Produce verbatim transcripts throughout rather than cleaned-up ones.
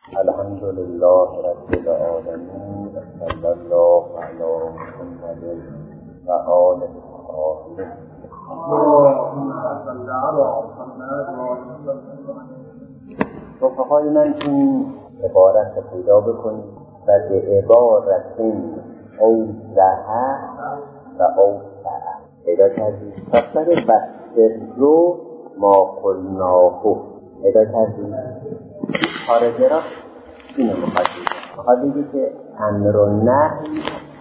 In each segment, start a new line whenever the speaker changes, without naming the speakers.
الحمد لله رب العالمين صلی الله علی محمد و آله الطاهرین. رفقای من این عبارت پیدا بکنید و به عبارت اوضح و اوسع پیدا کردید. فسر بسر رو ما قلناه پیدا کردید. خارجه را اینو مخاطب میخواد بگه که امر و نهی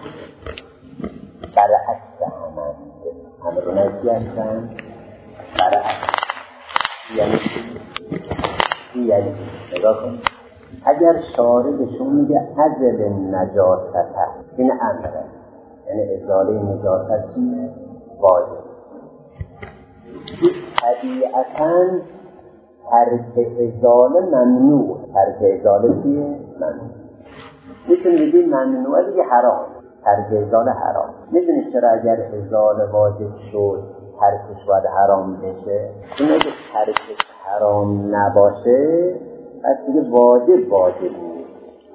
برعکس همند. امر و نهی چی هستن؟ برعکس. یعنی چی؟ یعنی نگاه کن، اگر شارع بهشون میگه ازل نجاست، این امره، یعنی ازاله نجاست چیه؟ واجب. طبیعتاً ترک ازاله ممنوع. ترک ازاله چیه؟ ممنوع. میتونی بگی ممنوعه دیگه حرام. ترک ازاله حرام. میدونی چرا اگر ازاله واجب شد ترکش باید حرام بشه؟ این اگه ترکش حرام نباشه پس دیگه واجب واجب نیست.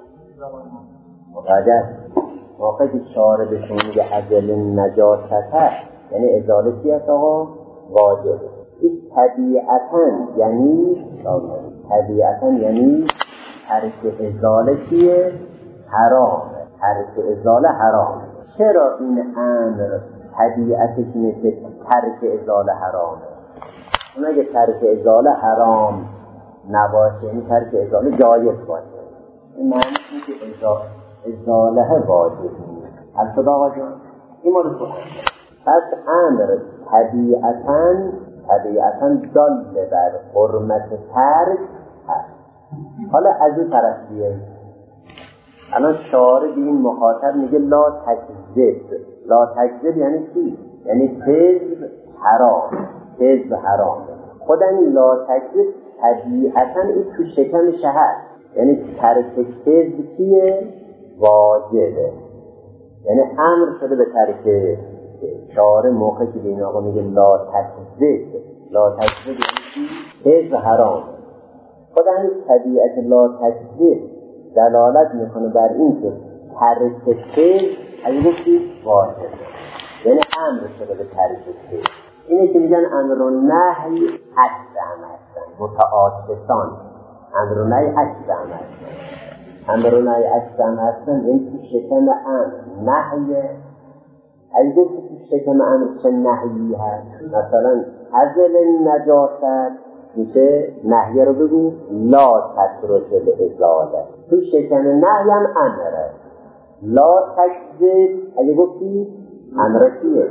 مقدر موقعی که شارع بهشون میگه ازل نجاست یعنی ازاله چی هست آقا؟ واجب. این طبیعتاً یعنی طبیعتاً یعنی ترک ازاله چیه؟ حرامه. ترک ازاله حرامه. چرا این امر طبیعتش اینه که ترک ازاله حرامه؟ اون اگه ترک ازاله حرام نباشه یعنی ترک ازاله جایز باشه، این معنی اینه که ازاله واجب نیست. البته آقا جان این مورد بود. پس امر طبیعتاً طبیعتاً دال بر حرمت ترک هست. حالا از اون طرف بیایید، الان شارع به این مخاطب میگه لا تکذب. لا تکذب یعنی چی؟ یعنی کذب حرام. کذب حرام. خود این لا تکذب طبیعتاً این تو شکمش هست، یعنی ترک کذب چیه؟ واجبه. یعنی امر شده به ترک. شارع موقعی که به این آقا میگه لا تکذب، لا تکذب یعنی چی؟ کذب حرام. خود همین طبیعت لا تکذب دلالت میکنه بر این که ترک کذب اگه گفتی واجب، یعنی امر شده به ترک کذب. اینه که میگن امر و نهی عکس هم هستن، متعاطفان. امر و نهی عکس هم هستن. امر و نهی عکس هم هستن یعنی تو شکم امر نهیه. اگه گفتی تو شکم امر چه نهیی هست، مثلا ازل نجاست میشه نهیه رو بگو لا تترک الازاله. تو شکم نهی هم امره. لا تکذب اگه گفتی امره چیه؟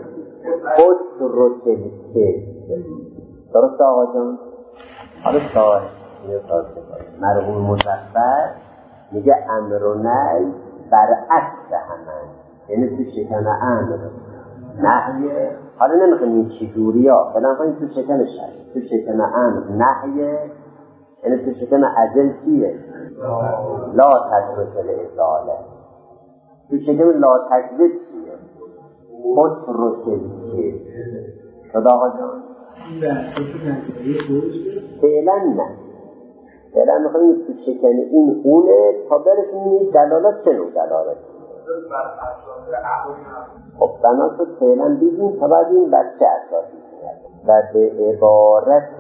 اترک الکذب. درست آقا جان؟ حالا صاحب مرحوم مظفر میگه امر و نهی برعکس همند، یعنی تو شکم امر نهیه. حالا نمیخوام این چی جوری ها فلان کنیم تو شکمش هست. تو شکم امر نهیه، یعنی تو شکم ازل چیه؟ لا تترک الازاله. تو شکم لا تکذب چیه؟ اترک الکذب. شد آقا جان؟ فعلا نه. فعلا میخوام تو شکم این اونه تا برسیم دلالت چه نوع دلالت. خب بنا شد فعلا بیدیم تا بعد این بچه اساسی و به عبارت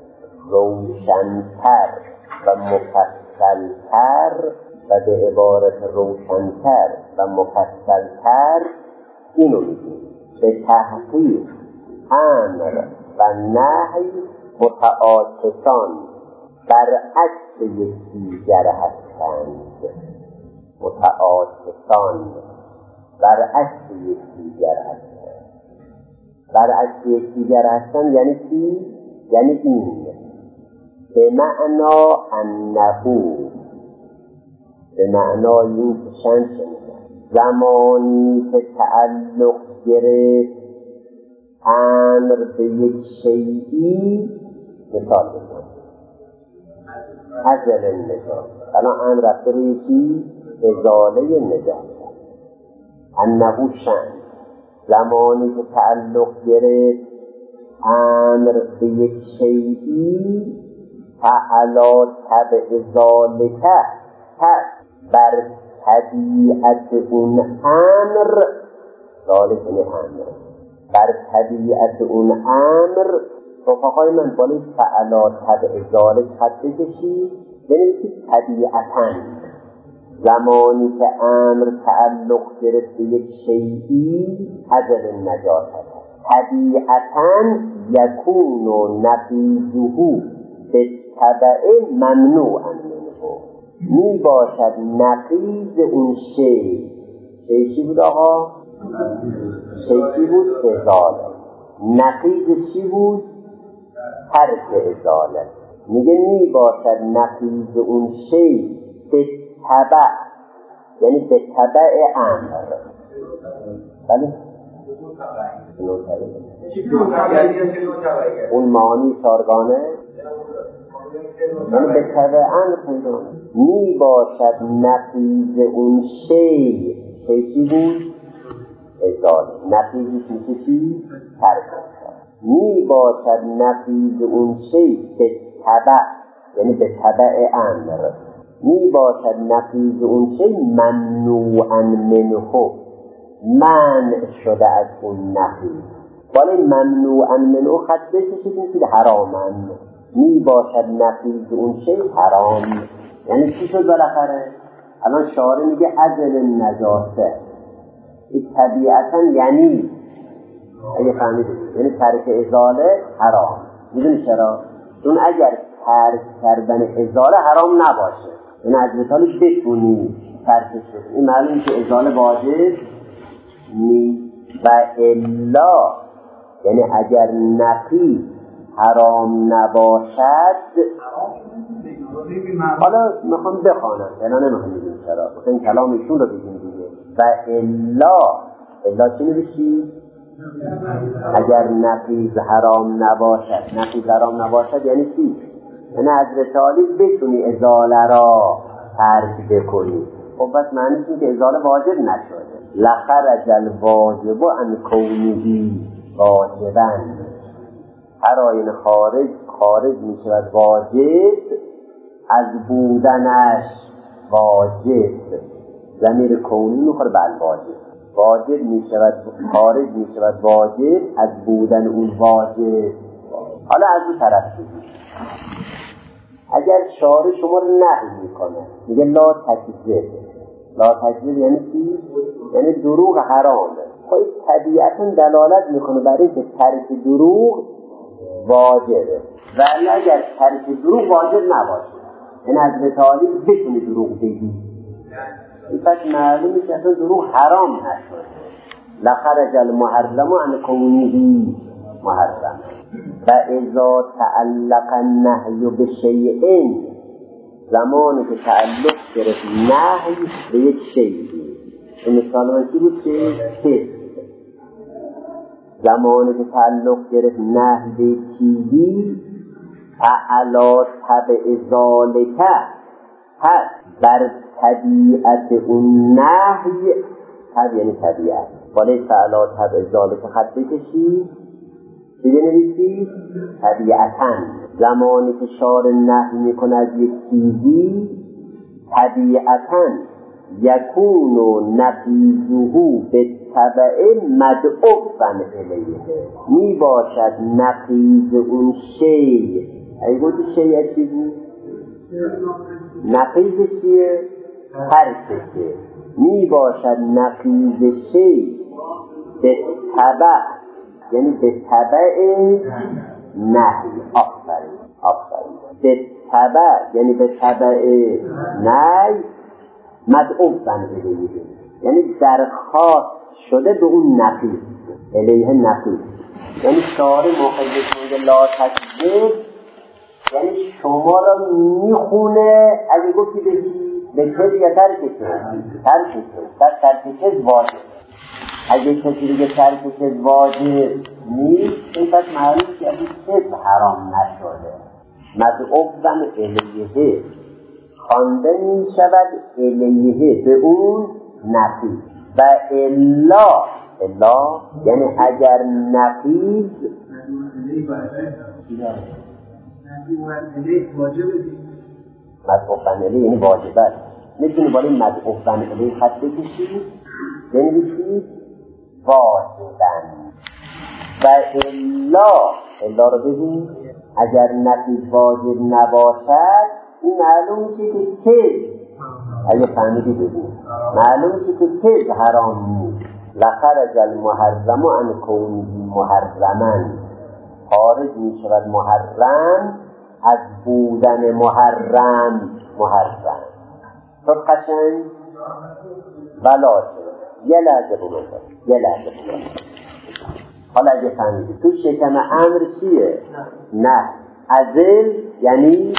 روشنتر و مفصلتر و به عبارت روشنتر و مفصلتر اینو میگیم به تحقیق امر و نهی متعاطفان برعکس یکدیگر هستند. متعاطفان برعکس یکدیگر هستند. برعکس یکدیگر هستند یعنی چی؟ یعنی این به معنا انهو، به معنای این که چند زمانی که تعلق گرفت امر به یک شیئی، مثال بزن ازل نجاست. الان امر رفته روی چی؟ ازاله نجاست. انهو شن زمانی که تعلق گرفت امر به یک شیئی فعلا تبع ذالکه پس بر طبیعت اون امر ذالک این امر بر طبیعت اون امر رفقای من بالای فعلا طبع ذالک خط بکشید بنویسید طبیعتاً زمانی که امر تعلق گرفت به یک شیئی اجل نجاست طبیعتاً یکون و نقیضه به طبع ممنوعا منه می باشد نقیض اون شی شی چی بود آقا؟ شی چی بود؟ ازاله نقیض چی بود؟ ترک ازاله میگه می باشد نقیض اون شی به طبع یعنی به طبع امر بله؟ اون معانی چارگانه یعنی به طبع امر پیدا می باشد نقیض اون شی شی چی بود؟ ازاله نقیضش میشه چی؟ ترک می باشد نقیض اون شی به طبع یعنی به طبع امر می باشد نقیض اون شی ممنوعا منه منع شده از اون نقیض ولی ممنوعا منه خط بکشید میشه حراما می باشد نقیض اون شی حرام یعنی چی شد بالاخره؟ الان شارع میگه اجل نجاسه این طبیعتا یعنی اگه فهمیدید یعنی ترک ازاله حرام میدونی چرا؟ چون اگر ترک کردن ازاله حرام نباشه این از مثالش بتونی ترکش بکنی این معلومه که ازاله واجب نیست و الا یعنی اگر نقی حرام نباشد حالا میخوام بخوانم الا نمیخوام بگیم چرا مثلا این کلام ایشون رو بگیم دیگه و الا الا چی نوشید؟ اگر نقیض حرام نباشد نقیض حرام نباشد یعنی چی؟ یعنی حضرت عالی بتونی ازاله را ترک بکنی خب بس معنیش این که ازاله واجب نشده لخرج الواجب عن کونه واجبا هر آین خارج خارج می شود واجب از بودنش واجب ضمیر کونی میخوره به الواجب واجب می شود خارج می شود واجب از بودن اون واجب حالا از اون طرف بگید اگر شارع شما رو نهی میکنه میگه لا تکذب لا تکذب یعنی چی؟ یعنی دروغ حرامه خب طبیعتا دلالت میکنه برای اینکه ترک دروغ واجبه ولی اگر ترک دروغ واجب نباشه یعنی حضرت عالی بتونی دروغ بگی این پس معلومه که اصلا دروغ حرام نشده لخرج المحرم عن کونه محرم و اذا تعلق النهی بشیء زمانی که تعلق گرفت نهی به یک شیء این مثال من چی بود که حس زمانی که تعلق گرفت نهی به یک چیزی فعلا تبع ذالک پس بر طبیعت اون نهی تبع یعنی طبیعت ولی فعلا تبع ذالک خط بکشید چه بنویسید؟ طبیعتاً زمانی که شارع نهی میکنه از یک چیزی طبیعتاً یکون و نقیضه به طبع مدعوفاً الیه می باشد نقیض اون شی اگه گفتی شیء چی بود؟ نقیض چیه؟ ترکشه می باشد نقیض شی به طبع یعنی به طبع نهی آفرین آفرین به طبع یعنی به طبع نهی مدعوفاً الیه یعنی درخواست شده به اون نقیض الیه نقیض یعنی شارع موقعی که لا تکذب یعنی شما را میخونه اگه گفتی به چی؟ به کل یا ترکشه ترکشه ترکشه واجب اگه کسی دیگه ترکشه واجب نیست این پس معلوم که اگه چیز حرام نشده مدعوبن الیه خوانده می شود الیه به اون نقیض و الا الا یعنی اگر نقیض مدعوبن الیه یعنی واجبه میتونی بالا مدعوبن الی خط بکشید بنویسید واجبن و الا الا رو ببین اگر نفی واجب نباشد این معلوم میشه که تز اگه فهمیدی ببین معلوم میشه که تز حرام نیست لخرج المحرم عن کونه محرما خارج میشود محرم از بودن محرم محرم تو قشنگ ولا یه لحظه بگذار یه لحظه بگذار حالا اگه فهمیدی تو شکم امر چیه؟ نه ازل یعنی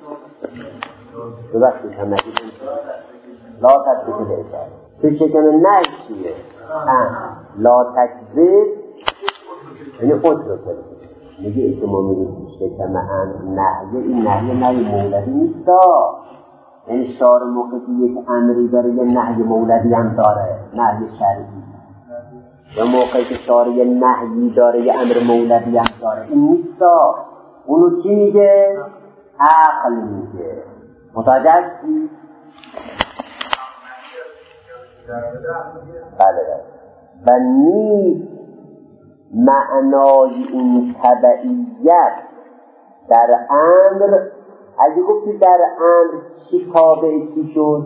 دو وقتی هم نگیدیم لا تکذب اشاره تو شکم نه چیه؟ لا تکذب یعنی خود رو کنید میگه ای که ما میگیم شکم امر نهیه این نهیه نهی مولدی نیست یعنی شعار موقعی یک امری داره یه نهی مولدی هم داره نهی شرعی یا موقعی که شعار یه نهی داره یه امر مولدی هم داره این نیست اونو چی میگه؟ عقل میگه متوجه هستی؟ بله و نیست معنای این تبعیت در امر اگه گفتی در امر چی تابع چی شد؟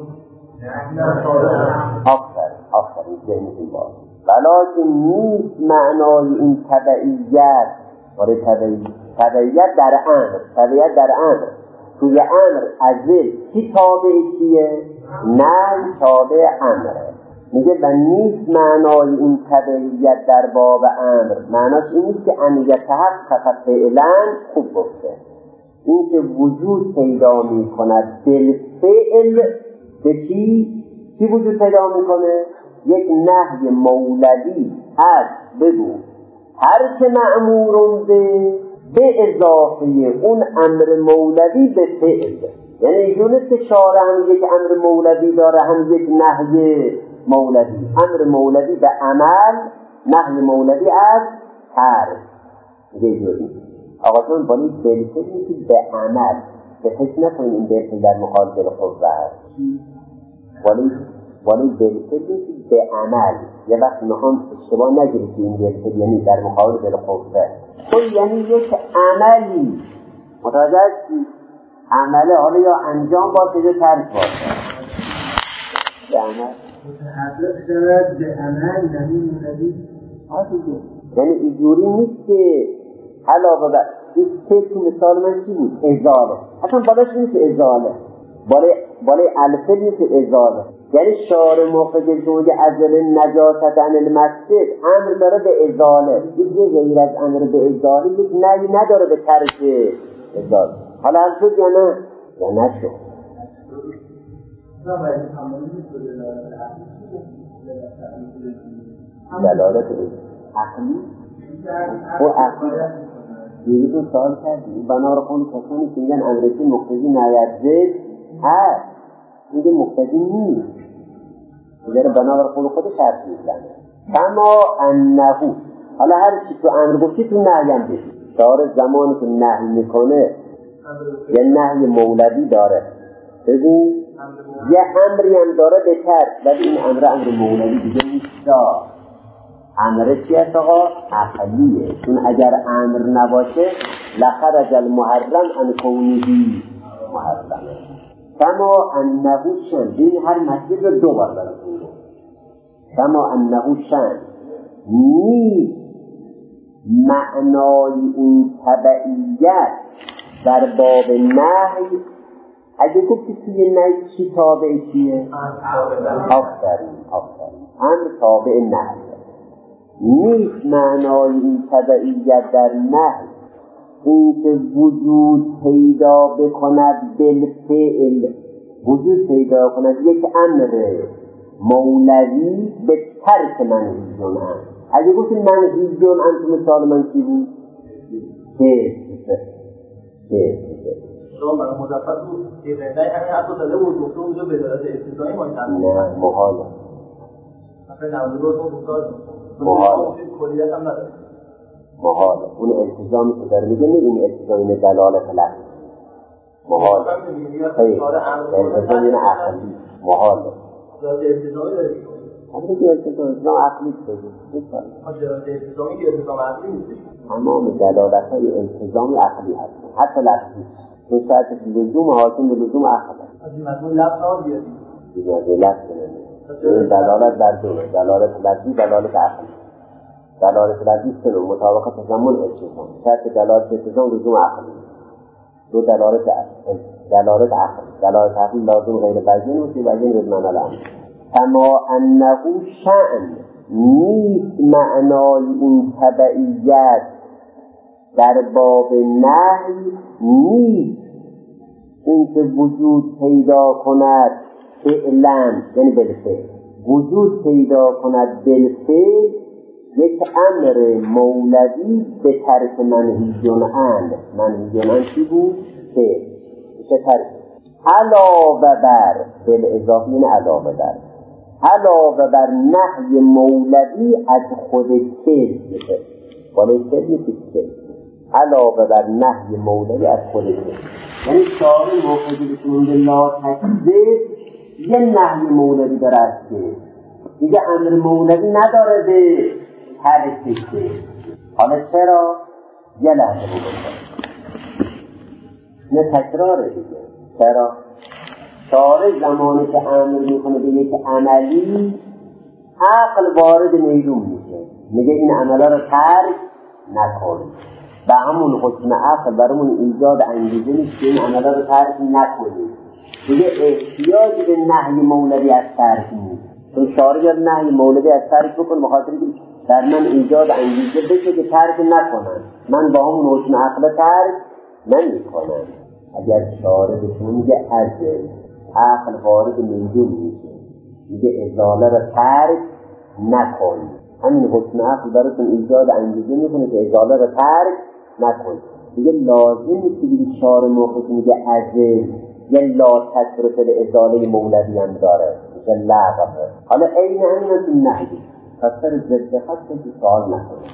آفر آفر این ذهنتون باز ولیکن نیست معنای این تبعیت برای تبعیت در امر تبعیت در امر توی امر ازل چی تابع چیه؟ نه تابع امره میگه و نیست معنای این تبعیت در باب امر معناش این نیست که امیت حق فعلا خوب گفته این که وجود پیدا می کند بالفعل به چی؟ چی وجود پیدا می کنه؟ یک نهی مولدی از بگو هر که معمورون به به اضافه اون امر مولدی به فعل یعنی اینجور نیست که شارع هم یک امر مولدی داره هم یک نهی مولدی امر مولدی به عمل نهی مولدی از ترک اینجوری آقا جان بالی بلفل نیست به عمل به فکر نکنید این بلفل در مقابل قوه هست ولی ولی بلفل نیست به عمل یه وقت میخوام اشتباه نگیرید این بلفل یعنی در مقابل قوه خب یعنی یک عملی متوجه هستی عمله حالا یا انجام باشه یا ترک باشه به عمل
متحقق شود به عمل نهی مولدی
یعنی اینجوری نیست که علاوه بر این سه تو مثال من چی بود؟ ازاله اصلا بالاش نیست ازاله بالای بالای الفه نیست ازاله یعنی شعار موقع که زوج ازل نجاست عن المسجد امر داره به ازاله یه غیر از امر به ازاله یک نهی نداره به ترک ازاله حالا هم شد یا نه؟ یا نشد دلالت عقلی و عقلی دیگه سوال کردی بنا رو قول کسانی که میگن امرسی مقتضی نهایت زد هست میگه مقتضی نیست دیگه بنا رو قول خودش حرف میزنه کما انهو حالا هر چی تو امر گفتی تو نهی هم بشی شعار زمانی که نهی میکنه یه نهی مولدی داره ببین یه امری هم داره به ترک ولی این امر امر مولدی دیگه نیست امر چی است آقا؟ عقلیه چون اگر امر نباشه لخرج المحرم عن کونه محرم کما انه شن این هر مسجد رو دو بار براتون گفت کما انه شن نیست معنای این تبعیت در باب نهی اگه گفتی توی نهی چی تابع چیه؟ آفرین آفرین امر تابع نهی نیست معنای این تبعیت در نهی این که وجود پیدا بکند بالفعل وجود پیدا کند یک امر مولوی به ترک منهیون هم اگه گفتیم منهیون هم تو مثال من چی بود؟ که که
شما برای مضافت بود که نه همین حتی داده بود گفته اونجا به دارد استثنایی ما تعمیم
نه محاله
مثلا نوزگاه تو گفتار
محاله
کلیت هم نداره
محاله اون التزامی که داره میگه نه این التزامی دلالت لفظ محاله خیلی التزامی عقلی محاله.
جهات التزامی داریم.
همین که التزام التزام عقلی بگید.
ما جهات التزامی که التزام عقلی نیست.
تمام دلالت‌های التزام عقلی هست. حتی لفظی. تو شرط لزوم حاکم به لزوم عقل.
از این مضمون لفظ ها بیاریم.
دیگه لفظ نمیشه. دلالت بر دو، دلالت لفظی، دلالت عقلی. دلالت لفظی سه نوع، مطابقت تضمن التزام. شرط دلالت التزام لزوم عقلی. دو دلالت دلالت عقلی. دلالت عقلی لازم غیر بیان و بیان به معنی الامر. کما انه شأن نیست معنای این تبعیت در باب نهی نیست این که وجود پیدا کند فعلا، یعنی بالفعل وجود پیدا کند بالفعل یک امر مولوی به ترک منهیون عن. منهیون عن چی بود؟ فعل. چه ترک؟ علاوه بر بالاضافه، یعنی علاوه بر علاوه بر نهی مولوی از خود کذب، ولی کذب نیست، علاوه بر نهی مولوی از خود کذب، یعنی شارع موقعی که میگه لا تکذب یه نهی مولوی داره از کذب، دیگه امر مولوی نداره به ترک کذب. حالا چرا؟ یه لحظه بگم نه تکراره دیگه. چرا؟ شارع زمانی که امر میکنه به یک عملی عقل وارد میدون میشه، میگه این عملا رو ترک نکن. و همون حکم عقل برامون ایجاد انگیزه نیست که این عملا رو ترک نکنیم. دیگه احتیاج به نهی مولوی از ترک نیست، چون شارع یاد نهی مولوی از ترک بکن بخاطر که در من ایجاد انگیزه بشه که ترک نکنم. من با همون حکم عقل ترک نمی کنم. اگر شارع بهشون میگه عجل عقل وارد میدون میشه، میگه ازاله را ترک نکن، همین حکم عقل براتون ایجاد انگیزه میکنه که ازاله را ترک نکن. دیگه لازم نیست که دیگه شارع موقع که میگه عجل یه لا تصرف ازاله مولوی هم داره، میگه لغبه. حالا این همین هم این نهی پس سر ضد خط که سوال نکنه.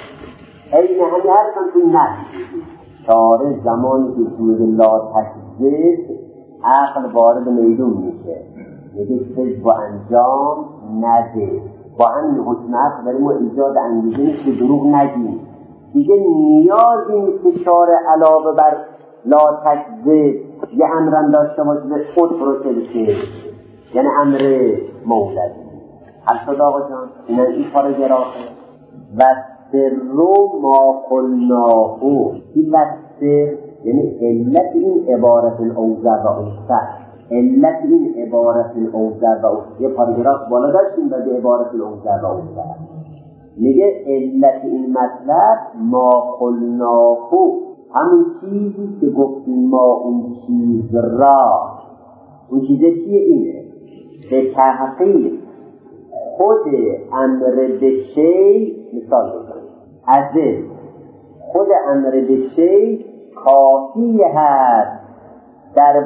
این همین هست هم این نهی شارع زمانی که میگه لا تکذب عقل وارد میدون میشه، میگه کذب و انجام نده. با همین حکم عقل برای ما ایجاد انگیزه نیست که دروغ نگیم. دیگه نیازی نیست که شارع علاوه بر لا تکذب یه امرم داشته باشه به خود پروسه، یعنی امر مولوی. حل شد آقا جان؟ این این پاراگرافه. و سر ما قلناهو، این و سر یعنی علت این عبارت الاوزر و اوزر، علت این عبارت الاوزر و اوزر. یه پاراگراف بالا داشتیم و به عبارت الاوزر و اوزر میگه علت این مطلب ما قلناهو، همون چیزی که گفتیم ما اون چیز را. اون چیزه چیه؟ اینه به تحقیق خود امر به شی، مثال بزنیم از خود امر به شی کافی هست در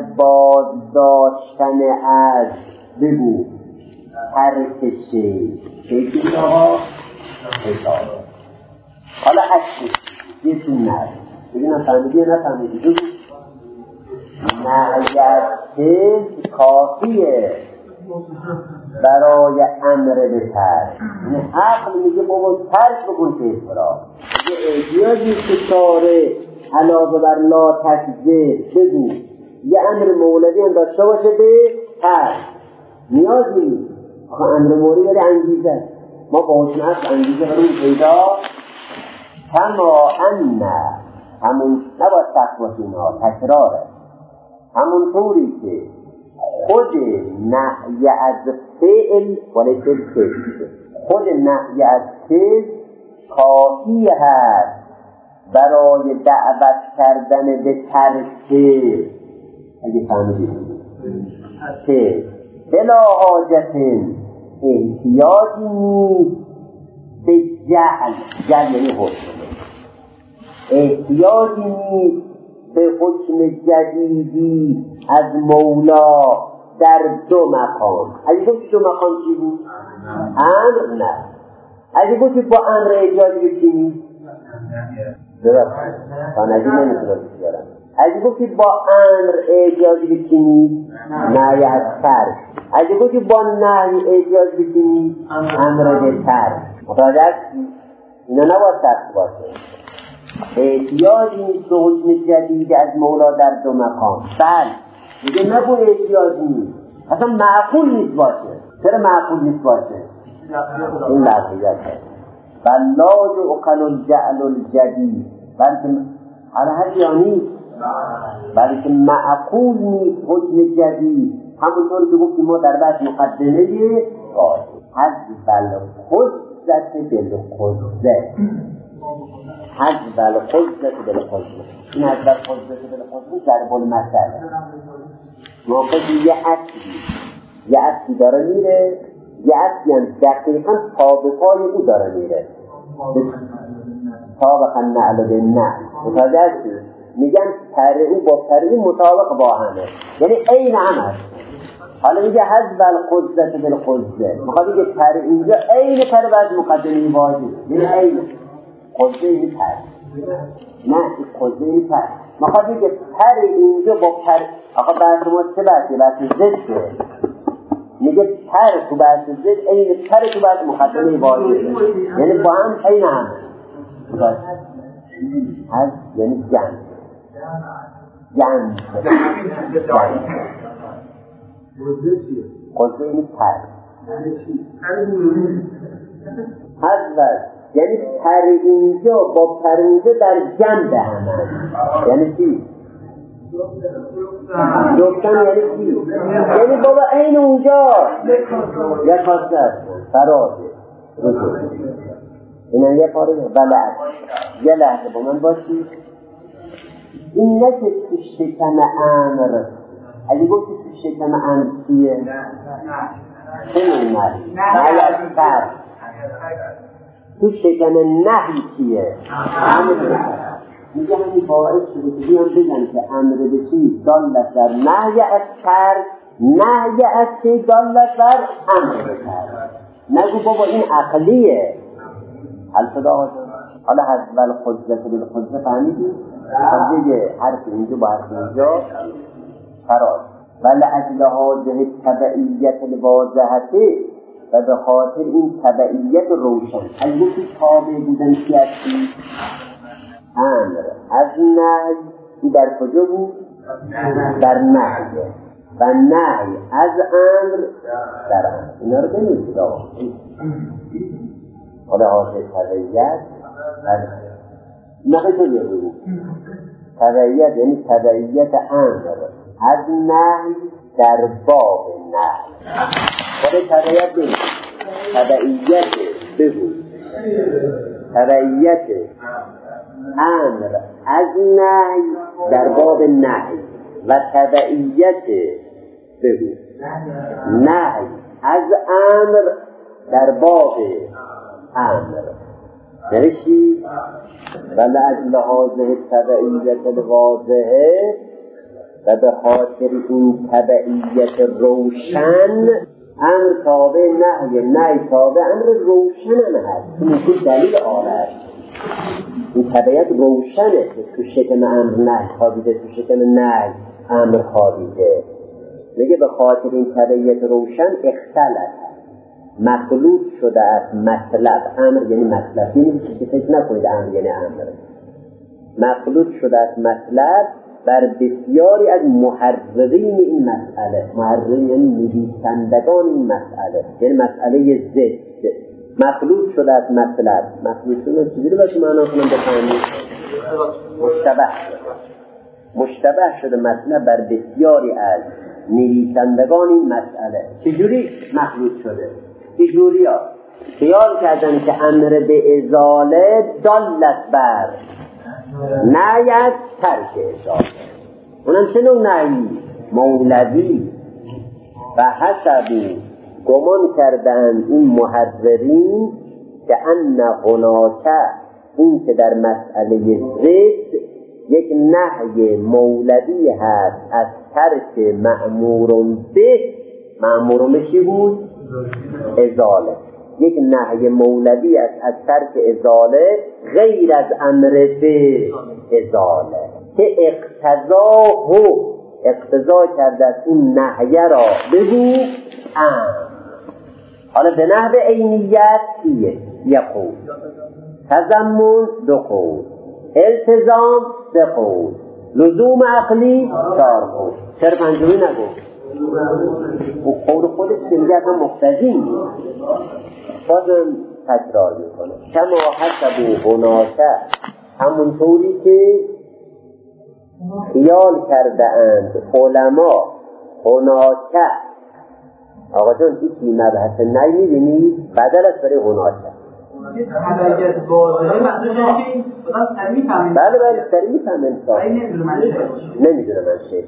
بازداشتن از بگو ترک شی. شی که آقا حسابه. حالا اصلی یه تو نر بگی نفهمیدی یا نفهمیدی بگو نعیت کافیه برای امر به ترک. یعنی عقل میگه بابا ترک بکن کذب را، میگه احتیاجی که شارع علاوه بر لا تکذب بگو یه امر مولوی هم داشته باشه به ترک. نیازی نیست. آخه امر مولوی داره انگیزه، ما با حکم عقل انگیزه برون پیدا. کما ان همون نباید سخت باشه، اینا تکراره. همون طوری که خود نهی از فعل ولی فعل خود نهی از فعل کافی هست برای دعوت کردن به ترک. اگه فهمیدید که بلا حاجت احتیاجی نیست به جعل، جعل یعنی حکم، احتیاجی نیست به حکم جدیدی از مولا در دو مقام. اگه گفت دو مقام چی بود؟ امر نه. اگه گفت با امر احتیاجی به چی نیست؟ درست فانجی نمیتونه بسیارم. اگه گفت با امر احتیاجی به چی نیست؟ نه از ترک. اگه گفتی با نهی احتیاج بکنی امر به ترک متوجه هستی؟ اینا نباید سخت باشه. احتیاجی نیست به حکم جدید از مولا در دو مقام. بله میگه نبو احتیاج نیست، اصلا معقول نیست باشه. چرا معقول نیست باشه؟ این لحظیت هست. بلاج و اقل الجعل الجدید بلکه هر یعنی بلکه معقول نیست حکم جدید. همونطور که گفتیم ما در بحث مقدمه قاعده حذف الخزة بالخزة، حذف الخزة بالخزة. این حذف الخزة بالخزة ضرب المثل. موقعی یه اصلی یه اصلی داره میره، یه اصلی هم دقیقا طابقای او داره میره، طابق النعل بالنعل. متوجه هستی؟ میگن پر او با پر او مطابق با همه، یعنی عین همه. حالا میگه حذف الخزة بالخزة، میخواد میگه پر اینجا عین پر بعد مقدمه واجب، یعنی عین خزه این پر، نه خزه این پر. میخواد میگه پر اینجا با پر. آقا بعد ما چه بحثی؟ بحث ضده. میگه پر تو بحث ضد عین پر تو بحث مقدمه واجب، یعنی با هم عین همه. حذف یعنی جمع جمع قضه این پر حذف یعنی پر اینجا با پر اینجا در جنب همه. یعنی چی؟ جفتن یعنی چی؟ یعنی بابا این اونجا یک خاصه هست فراده اینا یه پاره بلد. یه لحظه با من باشی. این نه که تو شکم امر، اگه گفتی تو شکم امر چیه؟ چه نمید؟ باید بر تو شکم نهی چیه؟ میگه همین باعث شده که بیان بگن که امر به چی دالت بر نهی از ترک، نهی از چی دالت بر امر به ترک. نگو بابا این عقلیه. حل شده آقا جان؟ حالا حذف الخزة بالخزة فهمیدی؟ دیگه حرف اینجا با حرف اینجا فراز. ولی اجل هذه تبعیت الواضحه و به خاطر این تبعیت روشن. از گفتی تابع بودن کی هستی؟ امر از نهی در کجا بود؟ در نهی و نهی از امر در امر. اینا رو بنویسید آقا. حالا حاضر تبعیت نقل تو بگو. تبعیت یعنی تبعیت امر از نهی در باب نهی. حالا تبعیت بگو. تبعیت بگو. تبعیت امر از نهی در باب نهی و تبعیت بگو نهی از امر در باب امر. نوشی ولی اجل هذه تبعیت الواضحه و به خاطر این تبعیت روشن امر تابع نهی، نهی تابع امر روشن هم هست. این دلیل آره این تبعیت روشنه که تو شکم امر نهی خوابیده، تو شکم نهی امر خوابیده. میگه به خاطر این تبعیت روشن اختلط مخلوط شده از مطلب. امر یعنی مطلب، یعنی که فکر نکنید امر یعنی امر. مخلوط شده از مطلب بر بسیاری از محررین این مسئله. محررین یعنی نویسندگان این مسئله، یعنی مسئله ضد. مخلوط شده از مطلب. مخلوط شده چیزی رو باشه معنا کنم بفهمید. مشتبه مشتبه شده مطلب بر بسیاری از نویسندگان این مسئله. چجوری مخلوط شده؟ چجوری ها؟ خیال کردن که امر به ازاله دالت بر نهی از ترک ازاله. اونم چه نوع نهی؟ مولوی. و حسبی گمان کردن این محررین که ان هناک این که در مسئله ضد یک نهی مولوی هست از ترک مأمور به. مأمور به چی بود؟ ازاله. یک نهی مولوی است از ترک ازاله غیر از امر به ازاله که اقتضا هو اقتضا کرده از اون نهیه را بگو امر. حالا به نحو عینیت ایه یه قول، تضمن دو قول، التزام سه قول، لزوم عقلی چهار قول. چرا پنجمی نگو؟ او قول خودش که میگه اصلا مقتضی نیست. بازم تکرار میکنه کما حسبو هناکه، همونطوری که خیال کرده اند علما هناکه. آقا جان این که مبحث نی میبینی بدل است برای هناکه.
حرکت بازه معنیش اینه که مثلا سریع فهمید.
بله بله سریع فهمید.
نمیدونه من چه
نمیدونه من چه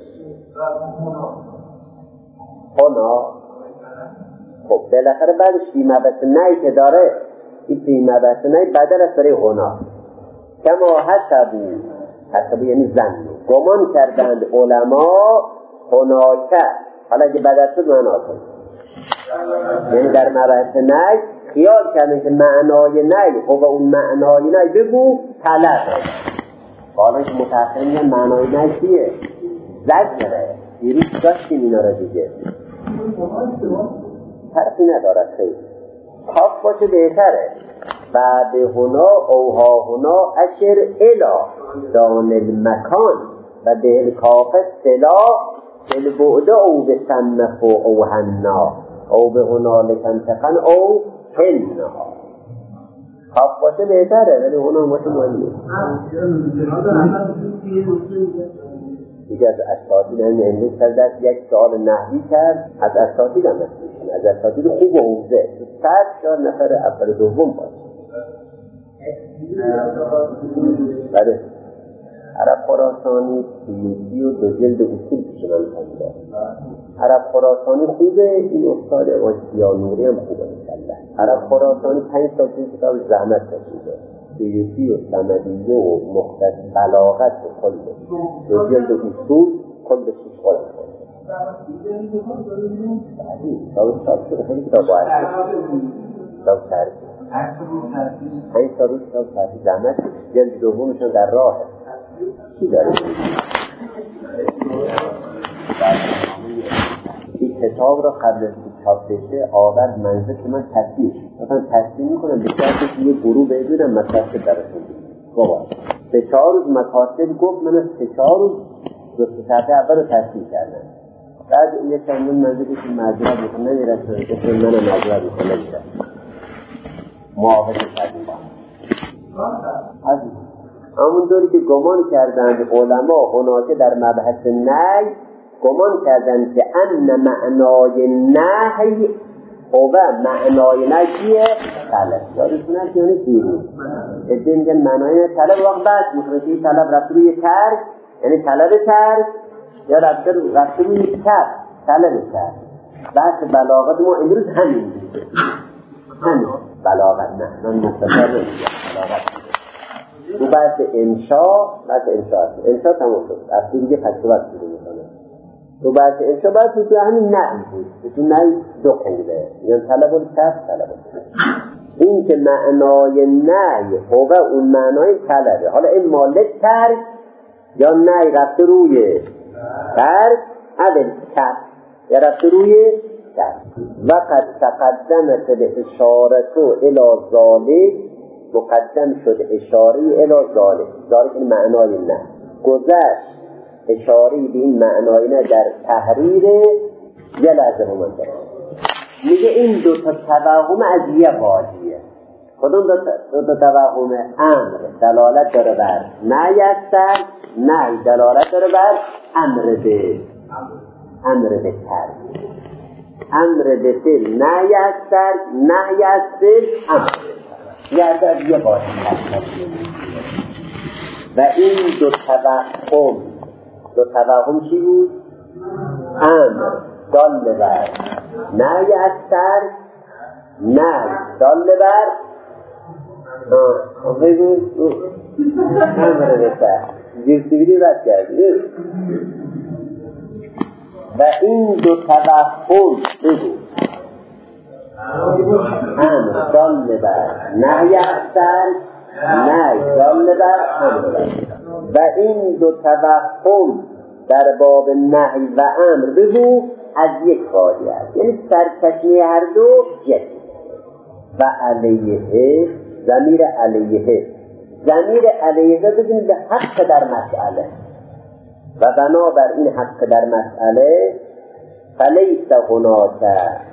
هنا. خب بالاخره بعدش بی مبحث نی که داره، این بی مبحث نی بدل است برای هنا. کما حسبو، حسبو یعنی زن، گمان کردند علما هناکه. حالا اگه بدل شد معنا کن، یعنی در مبحث نی خیال کردن که معنای نی خب اون معنای نی بگو طلبه. حالا که متأخر میگن معنای نی چیه؟ زجره. دیروز داشتیم اینا را دیگه، فرقی ندارد خیلی. کاف باشه بهتره. و به هنا اوها هنا اشر الا دان المکان و به الکاف سلا البعد او به سنف او هنا او به هنا لکنتقن او هنا. کاف باشه بهتره ولی هنا باشه مهمه. دیگه از اساتید همین امروز کرده یک سوال نحوی کرد از اساتید هم هستیشون، از اساتید خوب و حوزه صد چهار نفر اول دوم باشه. بله عرب خراسانی سیوسی و دو جلد اصول پیش من کنده. عرب خراسانی خوبه، این استاد آسیا نوری هم خوبه انشالله. عرب خراسانی پنج سال توی کتاب زحمت کشیده، سیوسی و سمدیه و مختص بلاغت و کلش دو جلد اصول کل شیش خود کنده. بله کتاب شده خیلی کتاب باید کتاب ترکی پنج سال روز کتاب ترکی زحمت جلد دومشون در راه چی داره؟ این کتاب را قبل از چاپ بشه آورد منزل که من تصدیح مثلا تصدیح میکنم به شرطی که یه گروه بگیرم مکاسب درشون بابا به چهار روز مکاسب گفت من از سه چهار روز دو سه ساعت اول رو تصدیح کردم. بعد یه چندون منزلی که معذرت میکنم نمیرسن که من معذرت میکنم نمیرسن معاوضه کردیم با همون دوری که گمان کردند علما هناکه در مبحث نهی گمان کردند که ان معنای نهی و معنای نهیه طلب. یادتون هست یعنی دیروز ادهی میگن معنای نهی طلب وقت بعد میخونه که طلب رفت روی ترک یعنی طلب ترک یا رفت روی ترک طلب ترک. بحث بلاغت ما امروز همین دیگه همین بلاغت نه من مختصر نمیگم بلاغت تو بحث انشاء بحث انشاء هست. انشاء تمام شد اصلی دیگه پشتوت شده میکنه. تو بحث انشاء باید تو همین نعی بود. تو نعی دو قوله یعنی طلب الکف طلب الکف. این که معنای نعی هو اون معنای طلبه. حالا این مالک ترک یا نعی رفته روی ترک عدل کف یا رفته روی ترک. وقت تقدمت الاشارتو الى ذالک مقدم شده اشاری الی ذالک. ذالک این معنای نه گذشت اشاری به این معنای نه در تحریر یه لحظه رو من دارم میگه این دو تا توهم از یه بازیه. کدوم دو تا توهم؟ امر دلالت داره بر نهی است، نهی دلالت داره بر امر به امر به ترک. امر به فعل نهی است، نهی است فعل امر یه در یه بازی هست. و این دو توهم دو توهم چی بود؟ امر دال بر نهی است، نهی دال بر بگو امر به ترک. زیر سیبیلی رد کردی. و این دو توهم بگو امر دال بر نهی است، نهی دال بر امر بر. و این دو توهم در باب نهی و امر بگو از یک وادی است، یعنی سرچشمه هر دو یک. و علیه، ضمیر علیه، ضمیر علیه بگیم به حق در مسئله و بنابر این حق در مسئله فلیس هناک،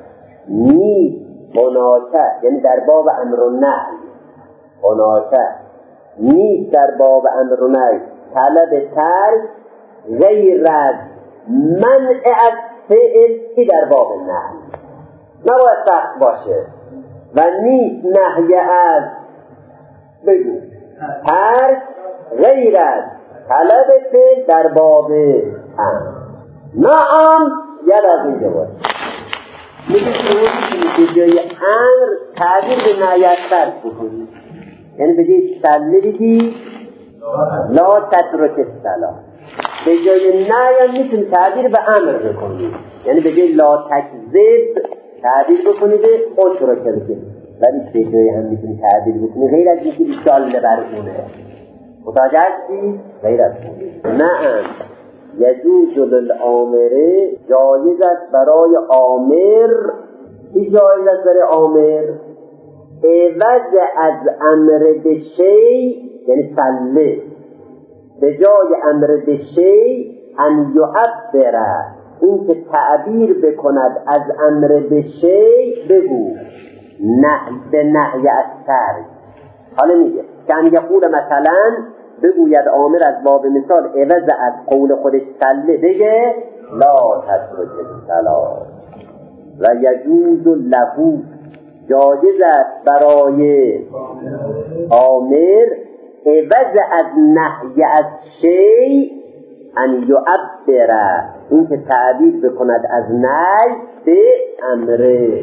نیست هناک، یعنی در باب امر و نهی، هناک نیست در باب امر و نهی طلب ترک غیر از منع از فعل که در باب نهی نباید سخت باشه، و نیست نهی از بگو ترک غیر از طلب فعل در باب امر. نعم یاد از این جواب میگه که به جای امر تعبیر به نهی از ترک بکنی، یعنی به جای سله بگی لا تترک الصلاة، به جای نهی میتونی تعبیر به امر بکنی، یعنی به جای لا تکذب تعبیر بکنی به اترک الصلاة، ولی به جای هم میتونی تعبیر بکنی غیر از اینکه داله بر اونه. متوجه هستی؟ غیر از اون. نعم یجوز للآمره، جایز است برای آمر. چی جایز است برای آمر؟ عوض از امر به شی، یعنی سله، به جای امر به شی ان یعبر، این که تعبیر بکند از امر به شی بگو نهی به نهی از ترک. حالا میگه کن یقول مثلا بگوید آمر از باب مثال عوض از قول خودش سله بگه لا تترک الصلاة، و یجوز له، جایز است برای آمر عوض از نهی از شی ان یعبر، این که تعبیر بکند از نهی به امر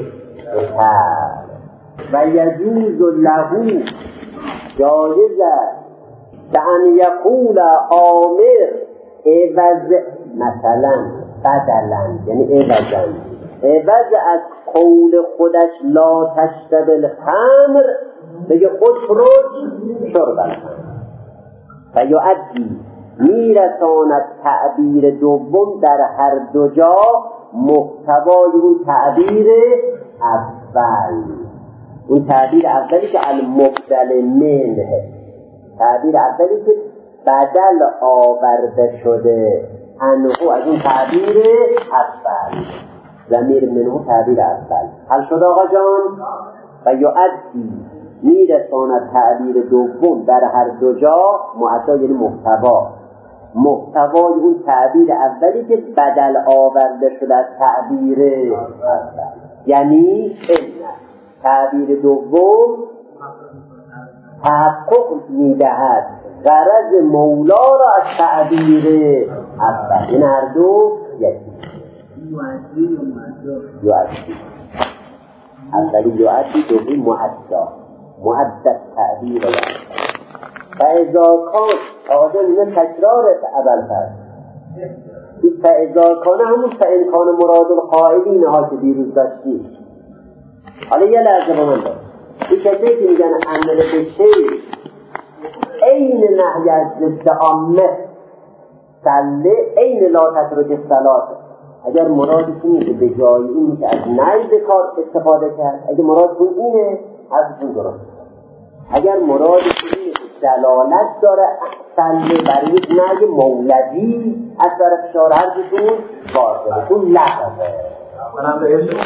ترک. و یجوز له، جایز است که ان یقول آمر عوض مثلا بدلا، یعنی عوضا، عوض از قول خودش لا تشرب الخمر بگه اترک شرب الخمر، فیؤدی، میرساند تعبیر دوم در هر دو جا محتوای اون تعبیر اول. اون تعبیر اولی که المبدل منه، تعبیر اولی که بدل آورده شده انه از اون تعبیر اول، ضمیر منه تعبیر اول. حل شد آقا جان؟ و یؤدی، میرساند تعبیر دوم در هر دو جا معطا، یعنی محتوا، محتوای اون تعبیر اولی که بدل آورده شده از تعبیر اول، یعنی این تعبیر دوم تحقق میدهد غرض مولا را از تعبیر اول، این هر دو یکی. یؤدی اولی یؤدی، دومی مؤدا، مؤدا تعبیر و فاذا کان، آقا این تکرار اول فرد، این فاذا کان همون فان کان مراد القائلین ها که دیروز داشتیم. حالا یه لحظه با من داشت این کسی که میگن امر به شی این نهی از ضد عامه سله این لا تترک الصلاة، اگر مرادتون اینه به جای این که از نهی به کار استفاده کرد، اگر مرادتون اینه حرفتون درست، اگر مرادتون اینه که دلالت داره سله برای یک نهی مولوی از طرف شارع، حرفتون باطله، تون لحظه
منم به علم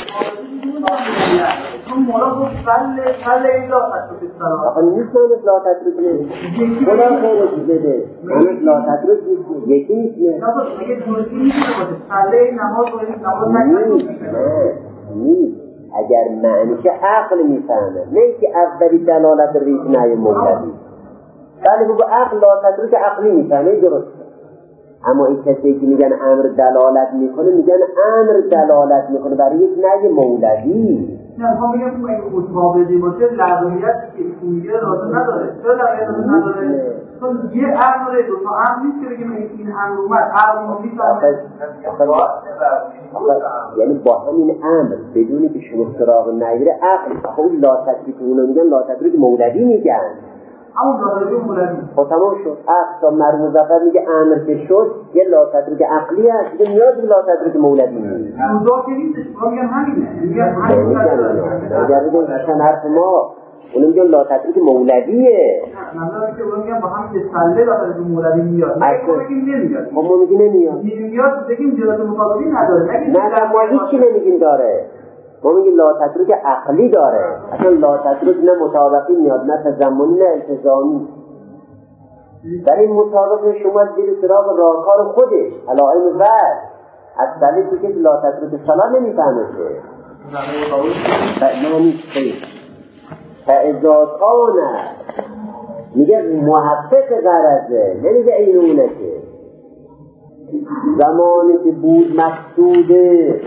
چون مراد سله سله ایلا تترک الصلاة
آقا نیست لا تترک نمیشه خدا خیلی بده همه لا تترک یکی نیست
نه اگه درستی نیست سله نماز و نماز نکنید
نیست، اگر معنیش عقل میفهمه، نه که اولی دلالت ریز نهی مولوی. بله بگو عقل لا تترک عقلی میفهمه درسته، اما این کسی که میگن امر دلالت میکنه میگن امر دلالت میکنه برای یک نهی مولوی.
نه ما میگم تو این مطابقی باشه لازمیت که میگه لازم نداره، چرا لازم نداره؟ چون یه امر دو تا امر نیست که بگیم این امر اومد امر میشه،
یعنی با همین امر بدونی که شما سراغ نگیره عقل خود لا تدریک، اونو میگن لا تدریک مولوی میگن،
همون داره مولوی.
خب تمام شد. عقل مرحوم مظفر میگه امر که شد یه لا تدریک عقلی هست، دیگه نیاز به لا تدریک مولوی نیست.
موضوع که نیستش، ما میگم همینه. میگم
همین اگر بگیم اصلا حرف ما اونو میگم لا تدریک مولویه.
منظورم که اون میگم با هم که سله لا تدریک مولوی میاد. ما میگیم نمیاد.
خب ما میگیم نمیاد.
نمیاد بگیم جلات مطابقی نداره.
نه ما هیچی نمیگیم داره. ما میگیم لا تدریک عقلی داره. اصلا لا تدریک نه مطابقی میاد، نه تضمنی، نه التزامی. در این مطابق شما زیر سراغ راهکار خودش علائم بعد از سلیسی که لا تدریک صلاح نمیفهمه که فعنانی خیلی فعضا کانه میگه محقق غرضه، نمیگه اینونه که زمانی که بود مقصوده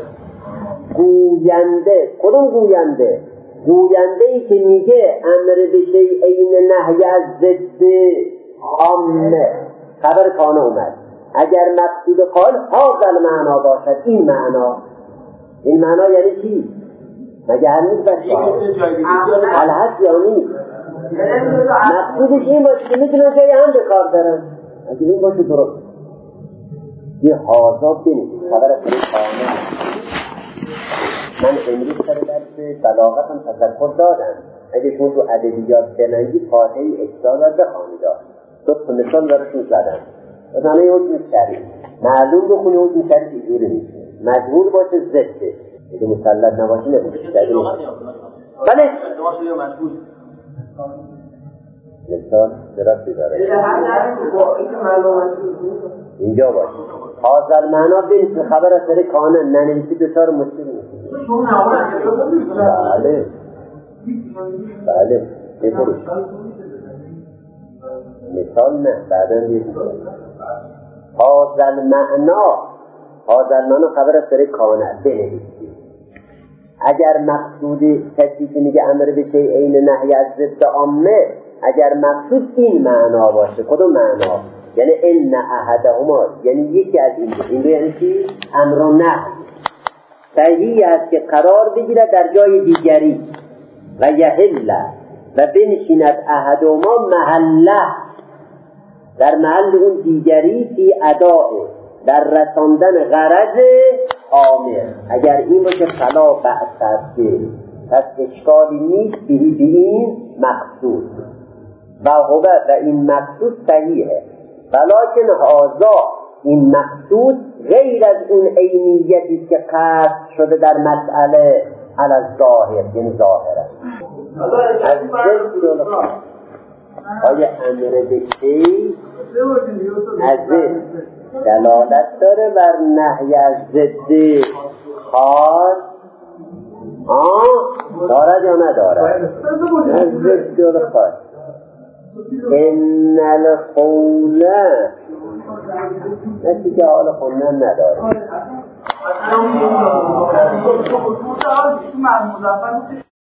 گوینده. کدوم گوینده؟ گوینده ای که میگه امر به شیء نهی از ضد عامه. خبر کانه اومد اگر مقصود قال هذا المعنا باشد، این معنا. این معنا یعنی چی؟ مگه هر نیست بشه الحد یا نیست؟ مقصودش این باشه که میتونه جای هم به کار دارن. اگه این باشه درست یه حاضا بینید خبر از کانه. من امروز سر درس بلاغت هم تذکر دادم، اگه شما تو ادبیات بلنگی فاتحه اجزا را بخوانید. دو تا مثال براتون زدم. مثلا یه حکم شرعی معلوم بخونی حکم شرعی اینجوری میشه، مجبور باشه ضده، اگه مسلط نباشه نمیشه. بله مثال درستی داره اینجا باشه. حاضر معنا بینید خبر از سر کانه ننویسی دوچار مشکل میشه. بله بله بفروش مثال نه بعدا دید حاضر معنا حاضر معنا خبر از سر کانه بنویسی. اگر مقصود کسی که میگه امر به شیء نهی از ضد عامه، اگر مقصود این معنا باشه، کدوم معنا؟ یعنی ان احدهما، یعنی یکی از این این دو یعنی چی؟ امر و نهی صحیح است که قرار بگیرد در جای دیگری و یحل و بنشیند احدهما محله، در محل اون دیگری فی اداء، در رساندن غرض عامه. اگر این باشه فلا بأس به، پس اشکالی نیست به این مقصود و هو و این مقصود صحیحه. ولیکن هذا این مقصود غیر از اون عینیتی که قصد شده در مسئله علی الظاهر، یعنی ظاهره. از ذکر آیا امر به چی از دلالت داره بر نهی از ضد خاص؟ آه دارد یا ندارد؟ از ضد خاص. ان القول نسی که حال خوندن نداره.